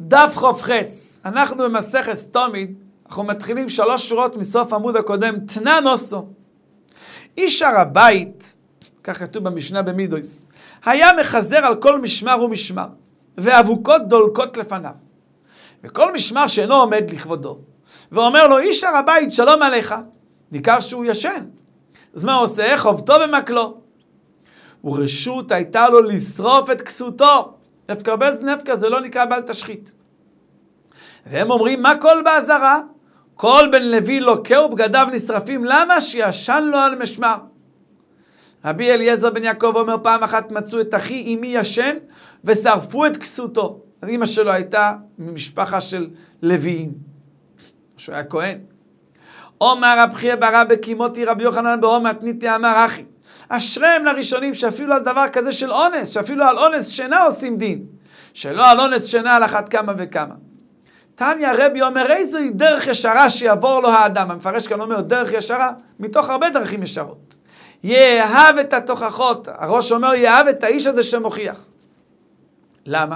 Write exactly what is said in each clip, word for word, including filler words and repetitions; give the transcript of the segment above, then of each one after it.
דף חופכס. אנחנו במסכת תמיד, אנחנו מתחילים שלוש שורות מסוף עמוד הקודם, תנא נוסו. איש הר הבית, כך כתוב במשנה במידויס, היה מחזר על כל משמר ומשמר, ואבוקות דולקות לפניו. וכל משמר שאינו עומד לכבודו, ואומר לו, איש הר הבית, שלום עליך. ניכר שהוא ישן. אז מה עושה? חובטו במקלו. ורשות הייתה לו לשרוף את כסותו. נפקא בז נפקא, זה לא נקרא בל תשחית. והם אומרים, מה כל בעזרה? כל בן לוי לוקה ובגדיו נשרפים. למה? שישן לו על משמר. רבי אליעזר בן יעקב אומר, פעם אחת מצאו את אחי אמי ישן ושרפו את כסותו. אמא שלו הייתה ממשפחה של לוויים, שהוא היה כהן. אומר רב חייא בר אבא קימותי רבי יוחנן באום מתניתי אמר אחי, אשריהם לראשונים שאפילו על דבר כזה של אונס, שאפילו על אונס שינה עושים דין, שלא על אונס שינה על אחת כמה וכמה. תניא רבי אומר, איזוהי דרך ישרה שיעבור לו האדם. המפרש כאן אומר דרך ישרה מתוך הרבה דרכים ישרות. יאהב את התוכחות. הראש אומר יאהב את האיש הזה שמוכיח. למה?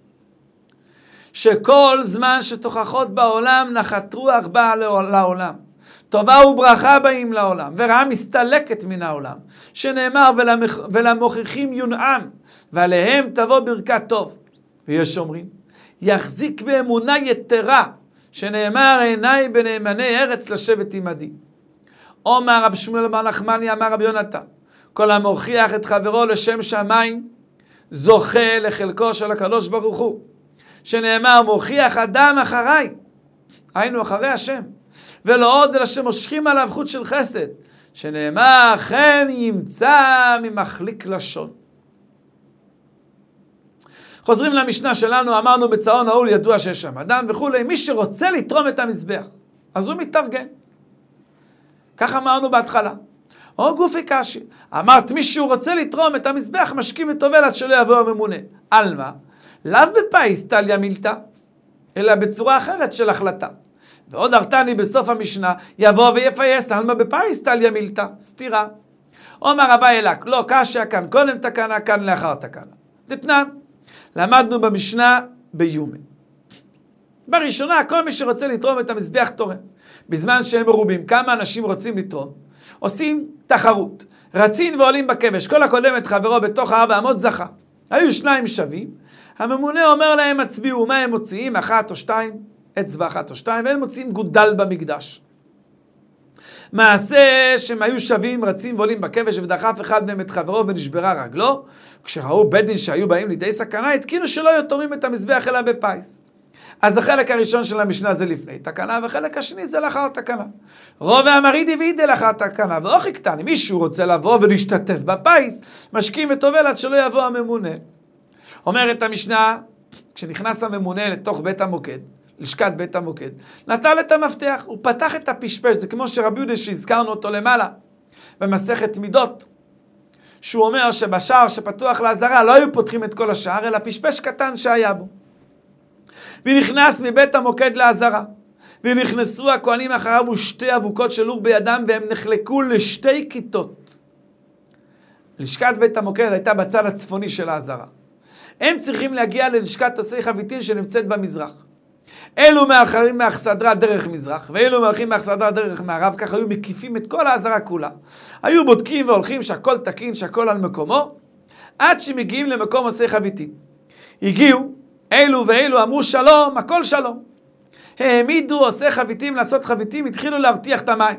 שכל זמן שתוכחות בעולם נחת רוח באה לעולם. טובה וברכה באים לעולם, ורעה מסתלקת מן העולם, שנאמר ולמוכ... ולמוכיחים יונעם, ועליהם תבוא ברכת טוב. ויש אומרים, יחזיק באמונה יתרה, שנאמר עיניי בנאמני ארץ לשבת עמדי. אומר רב שמואל בר נחמני אמר רבי יונתן, כל המוכיח את חברו לשם שמיים, זוכה לחלקו של הקדוש ברוך הוא. שנאמר מוכיח אדם אחריי, היינו אחרי השם, ולא עוד אלא שמושכים עליו חוט של חסד, שנאמר כן ימצא ממחליק לשון. חוזרים למשנה שלנו, אמרנו בצאו נעול ידוע שיש שם אדם וכולי, מי שרוצה לתרום את המזבח, אז הוא מתארגן. כך אמרנו בהתחלה. או גופי קשי, אמרת מי שהוא רוצה לתרום את המזבח, משכים וטובל עד שלא יבוא הממונה. על מה? לאו בפייס תליה מילתא, אלא בצורה אחרת של החלטה. ועוד הרתני בסוף המשנה, יבוא ויפייס, על מה בפייס תליה מילתא, סתירה. אומר רבי אלק, לא קשיה כאן קודם תקנה, כאן לאחר תקנה. דתנן, למדנו במשנה ביומי. בראשונה, כל מי שרוצה לתרום את המזבח תורם. בזמן שהם מרובים, כמה אנשים רוצים לתרום, עושים תחרות. רצין ועולים בכבש, כל הקודם את חברו בתוך ארבע אמות זכה. היו שניים שווים, הממונה אומר להם, הצביעו, מה הם מוציאים? אחת או שתיים, אצבע אחת או שתיים, והם מוציאים גודל במקדש. מעשה שהם היו שווים, רצים ועולים בכבש, ודחף אחד מהם את חברו ונשברה רגלו. כשראו בית דין שהיו באים לידי סכנה, התקינו שלא יתומים את המזבח אלא בפייס. אז החלק הראשון של המשנה זה לפני תקנה, והחלק השני זה לאחר תקנה. רוב המרידי וידי לאחר תקנה, ואוכי קטן, אם מישהו רוצה לבוא ולהשתתף בפייס, משקים וטובל עד שלא יבוא הממונה. אומרת המשנה, כשנכנס הממונה לתוך בית המוקד, לשכת בית המוקד, נטל את המפתח, הוא פתח את הפשפש, זה כמו שרבי יהודה שהזכרנו אותו למעלה, במסכת מידות, שהוא אומר שבשער שפתוח לעזרה, לא היו פותחים את כל השער, אלא פשפש קטן שהיה בו. ונכנס מבית המוקד לעזרה, ונכנסו הכהנים אחריו ושתי אבוקות של אור בידם, והם נחלקו לשתי כיתות. לשכת בית המוקד הייתה בצד הצפוני של העזרה. הם צריכים להגיע ללשכת עושי חביתין שנמצאת במזרח. אלו מהלכים מאכסדרה דרך מזרח, ואלו מהלכים מאכסדרה דרך מערב, כך היו מקיפים את כל העזרה כולה. היו בודקים והולכים שהכל תקין, שהכל על מקומו, עד שמגיעים למקום עושי חביתין. הגיעו, אלו ואלו אמרו שלום, הכל שלום. העמידו עושי חביתים לעשות חביתים, התחילו להרתיח את המים.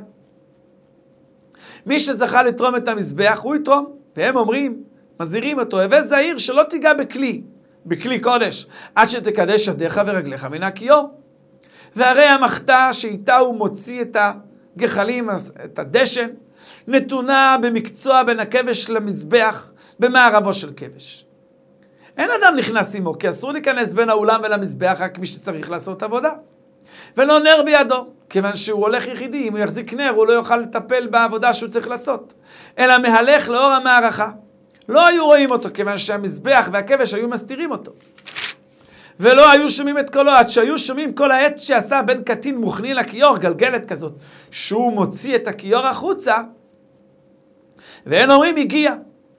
מי שזכה לתרום את המזבח, הוא יתרום. והם אומרים, מזהירים אותו, הווה זהיר שלא תיגע בכלי, בכלי קודש, עד שתקדש ידיך ורגליך מן הכיור. והרי המחתה שאיתה הוא מוציא את הגחלים, את הדשן, נתונה במקצוע בין הכבש למזבח, במערבו של כבש. אין אדם נכנס עמו, כי אסור להיכנס בין האולם ולמזבח, רק מי שצריך לעשות עבודה. ולא נר בידו, כיוון שהוא הולך יחידי, אם הוא יחזיק נר, הוא לא יוכל לטפל בעבודה שהוא צריך לעשות. אלא מהלך לאור המערכה. לא היו רואים אותו, כיוון שהמזבח והכבש היו מסתירים אותו. ולא היו שומעים את קולו, עד שהיו שומעים כל העת שעשה בין קטין מוכני לכיור, גלגלת כזאת, שהוא מוציא את הכיור החוצה, והם אומרים, הגיע.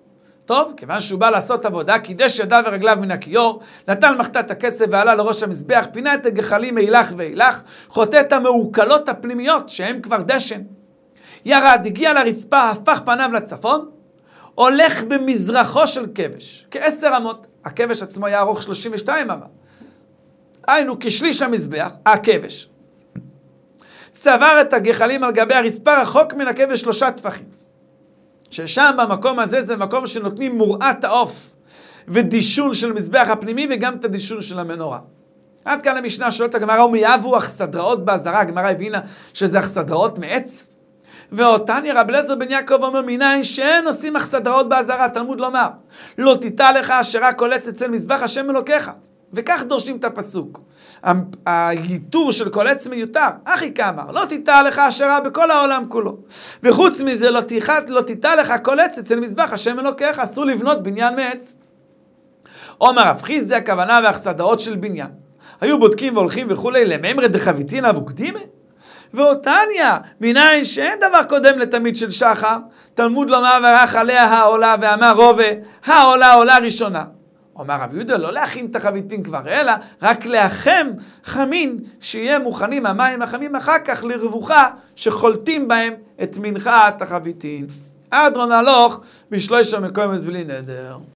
טוב, כיוון שהוא בא לעשות עבודה, קידש ידיו ורגליו מן הכיור, נטל מחטאת הכסף ועלה לראש המזבח, פינה את הגחלים מאילך ואילך, חוטא את המעוקלות הפנימיות, שהן כבר דשן. ירד, הגיע לרצפה, הפך פניו לצפון, הולך במזרחו של כבש, כעשר אמות. הכבש עצמו היה ארוך שלושים ושתיים אמה. היינו כשליש המזבח, הכבש. צבר את הגחלים על גבי הרצפה, רחוק מן הכבש שלושה טפחים. ששם במקום הזה זה מקום שנותנים מוראת העוף ודישון של מזבח הפנימי וגם את הדישון של המנורה. עד כאן המשנה שואלת הגמרא, ומי אהבו אכסדראות בעזרה? הגמרא הבינה שזה אכסדראות מעץ. ואותני רב אליעזר בן יעקב אומר, מניין שאין עושים אכסדראות בעזרה, תלמוד לומר, לא תיטע לך אשרה קולץ אצל מזבח השם אלוקיך. וכך דורשים את הפסוק. הייתור של כל עץ מיותר, אחי כאמר, לא תיטע לך אשרה בכל העולם כולו. וחוץ מזה, לא תיחת, לא תיטע לך כל עץ אצל מזבח השם אלוקיך, אסור לבנות בניין מעץ. אומר רב חיסדא, הכוונה והאכסדראות של בניין. היו בודקים והולכים וכולי, לממרא דחביתינא וקדימא. ואותניה, מניין שאין דבר קודם לתמיד של שחר, תלמוד לומר ורח עליה העולה ואמר רובה, העולה עולה ראשונה. אומר רב יהודה, לא להכין את החביתין כבר, אלא רק להחם חמין, שיהיה מוכנים המים החמים אחר כך לרבוחה, שחולטים בהם את מנחת החביתין. אדרון הלוך בשלושה מקומות בלי נדר.